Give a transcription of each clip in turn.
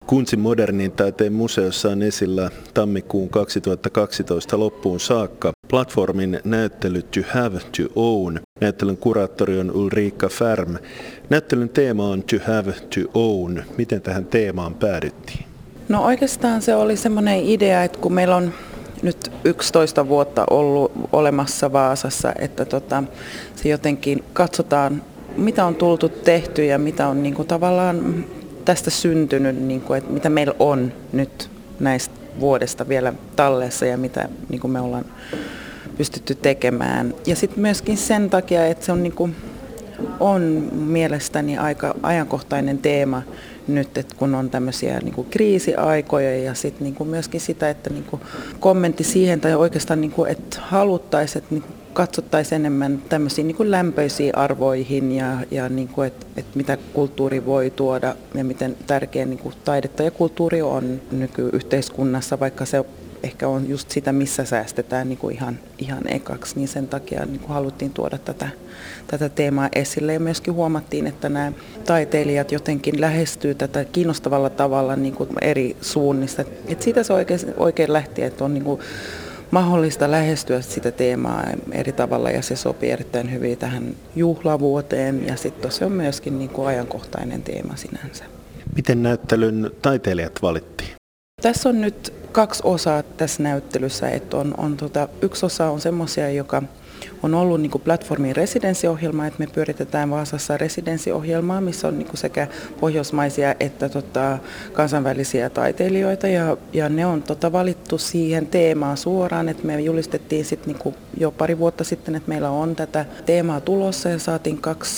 Kunzin modernin taiteen museossa on esillä tammikuun 2012 loppuun saakka platformin näyttely To Have to Own. Näyttelyn kuraattori on Ulrika Färm. Näyttelyn teema on To Have to Own. Miten tähän teemaan päädyttiin? No oikeastaan se oli semmoinen idea, että kun meillä on nyt 11 vuotta ollut olemassa Vaasassa, että se jotenkin katsotaan, mitä on tultu tehty ja mitä on niin kuin tavallaan tästä syntynyt, niin kuin, että mitä meillä on nyt näistä vuodesta vielä tallessa ja mitä niin kuin me ollaan pystytty tekemään. Ja sitten myöskin sen takia, että se on, niin kuin, on mielestäni aika ajankohtainen teema nyt, että kun on tämmöisiä niin kuin kriisiaikoja ja sitten niin kuin myöskin sitä, että niin kuin kommentti siihen tai oikeastaan, niin kuin, että haluttaisiin, että niin kuin katsottaisiin enemmän tämmöisiin niin kuin lämpöisiin arvoihin ja niin kuin, että mitä kulttuuri voi tuoda ja miten tärkeä niin kuin taidetta ja kulttuuri on nykyyhteiskunnassa, vaikka se ehkä on just sitä, missä säästetään niin kuin ihan ekaksi, niin sen takia niin kuin haluttiin tuoda tätä teemaa esille. Ja myöskin huomattiin, että nämä taiteilijat jotenkin lähestyy tätä kiinnostavalla tavalla niin kuin eri suunnista. Et siitä se oikein lähti, että on niin kuin mahdollista lähestyä sitä teemaa eri tavalla ja se sopii erittäin hyvin tähän juhlavuoteen ja sitten se on myöskin niin kuin ajankohtainen teema sinänsä. Miten näyttelyn taiteilijat valittiin? Tässä on nyt 2 osaa tässä näyttelyssä, että yksi osa on semmoisia, joka on ollut niin kuin platformin residenssiohjelma, että me pyöritetään Vaasassa residenssiohjelmaa, missä on niin kuin sekä pohjoismaisia että kansainvälisiä taiteilijoita ja ne on valittu siihen teemaan suoraan, että me julistettiin sit niin kuin jo pari vuotta sitten, että meillä on tätä teemaa tulossa ja saatiin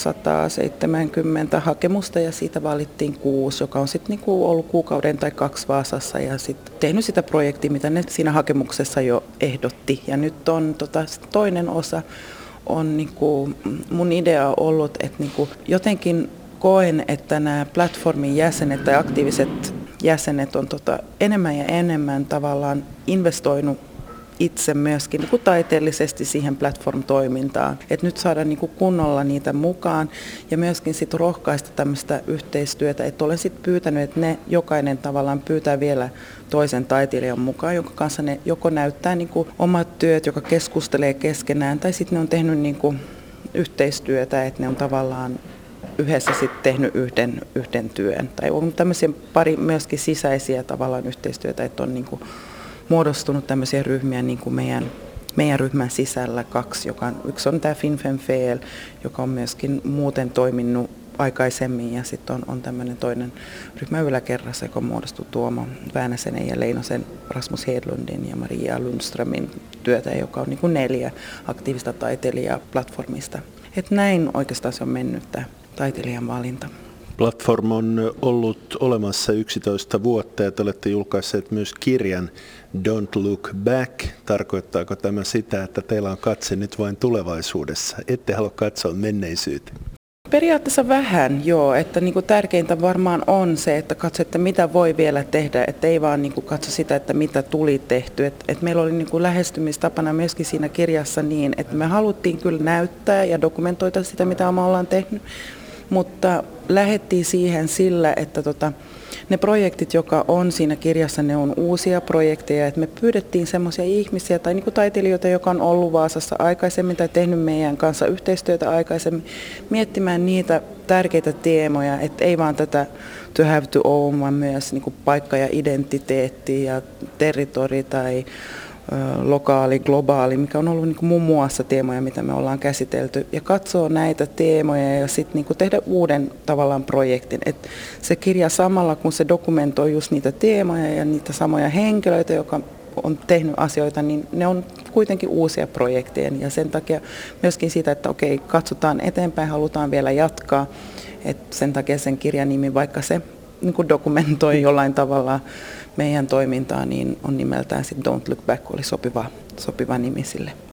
270 hakemusta ja siitä valittiin 6, joka on sitten niin kuin ollut kuukauden tai 2 Vaasassa ja sitten tehnyt sitä projektia, mitä ne siinä hakemuksessa jo ehdotti ja nyt on toinen osa on niinku mun idea ollut, että niinku jotenkin koen, että nämä platformin jäsenet tai aktiiviset jäsenet on enemmän ja enemmän tavallaan investoinut itse myöskin niin kuin taiteellisesti siihen platform-toimintaan. Et nyt saada niin kuin kunnolla niitä mukaan ja myöskin sit rohkaista tämmöistä yhteistyötä. Et olen sitten pyytänyt, että ne jokainen tavallaan pyytää vielä toisen taiteilijan mukaan, jonka kanssa ne joko näyttää niin kuin omat työt, joka keskustelee keskenään, tai sitten ne on tehnyt niin kuin yhteistyötä, että ne on tavallaan yhdessä sitten tehnyt yhden työn. Tai on tämmöisiä pari myöskin sisäisiä tavallaan yhteistyötä, että on niin kuin muodostunut tämmöisiä ryhmiä niin kuin meidän ryhmän sisällä 2, yksi on tämä FinFemFeel, joka on myöskin muuten toiminut aikaisemmin ja sitten on tämmöinen toinen ryhmä yläkerrassa, joka muodostuu Tuomo Väänäsen ja Leinosen, Rasmus Hedlundin ja Maria Lundströmin työtä, joka on niin kuin 4 aktiivista taiteilijaa platformista. Et näin oikeastaan se on mennyt tämä taiteilijan valinta. Platform on ollut olemassa 11 vuotta ja te olette julkaisseet myös kirjan Don't Look Back. Tarkoittaako tämä sitä, että teillä on katse nyt vain tulevaisuudessa? Ette halua katsoa menneisyyteen? Periaatteessa vähän, joo. Että niin kuin tärkeintä varmaan on se, että katso, että mitä voi vielä tehdä. Että ei vaan niin kuin katso sitä, että mitä tuli tehty. Että meillä oli niin kuin lähestymistapana myöskin siinä kirjassa niin, että me haluttiin kyllä näyttää ja dokumentoida sitä, mitä me ollaan tehnyt. Mutta lähdettiin siihen sillä, että ne projektit, joka on siinä kirjassa, ne on uusia projekteja. Että me pyydettiin semmoisia ihmisiä tai niin kuin taiteilijoita, joka on ollut Vaasassa aikaisemmin tai tehnyt meidän kanssa yhteistyötä aikaisemmin, miettimään niitä tärkeitä teemoja, että ei vaan tätä to have to own, vaan myös niin kuin paikka ja identiteetti ja territori tai lokaali, globaali, mikä on ollut niin kuin muun muassa teemoja, mitä me ollaan käsitelty, ja katsoo näitä teemoja ja sitten niin kuin tehdä uuden tavallaan projektin. Et se kirja samalla, kun se dokumentoi just niitä teemoja ja niitä samoja henkilöitä, jotka on tehnyt asioita, niin ne on kuitenkin uusia projekteja, ja sen takia myöskin siitä, että okei, katsotaan eteenpäin, halutaan vielä jatkaa, että sen takia sen kirjan nimi, vaikka se niin kuin dokumentoi jollain tavalla meidän toimintaa, niin on nimeltään sitten Don't Look Back, oli sopiva nimi sille.